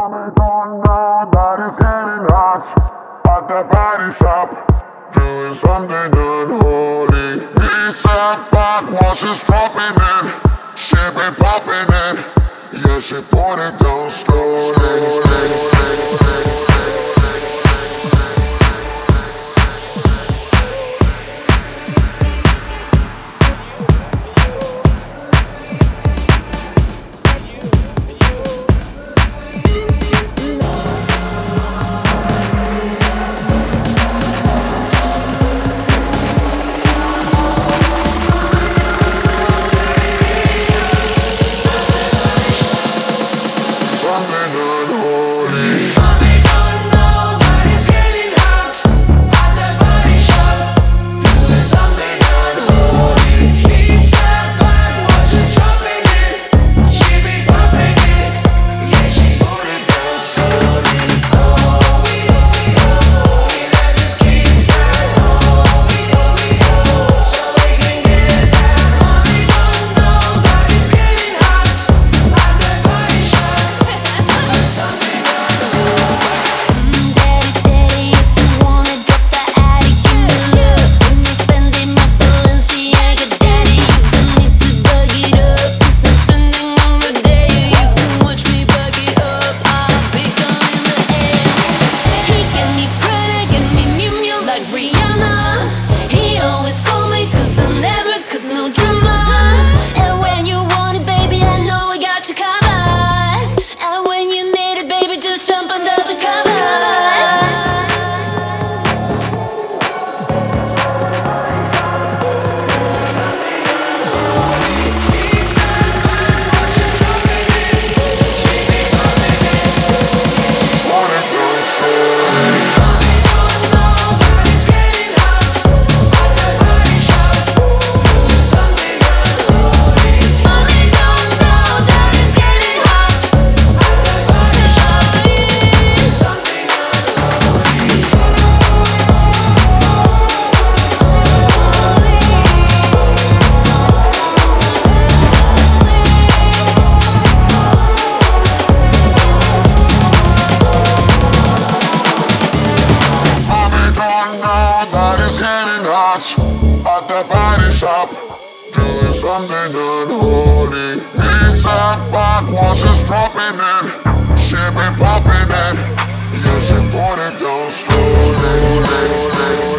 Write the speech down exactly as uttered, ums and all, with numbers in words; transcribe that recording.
Mommy don't know that it's getting hot at the body shop, doing something unholy. He sat back while she's dropping it. She been popping it. Yeah, she put it down slowly. Something unholy. Mommy don't know that it's getting hot at the body shop, doing something unholy. He sat back while she's dropping it. She be popping it. Yeah, she put it down slowly. Oh, we oh, we oh, we let this kickstart. Oh, we oh, we oh, so we can get that. Mommy don't know that it's getting hot at the body shop. At the body shop, doing something unholy. He sat back while she's dropping it. She been popping it. Yeah, she put it down slowly.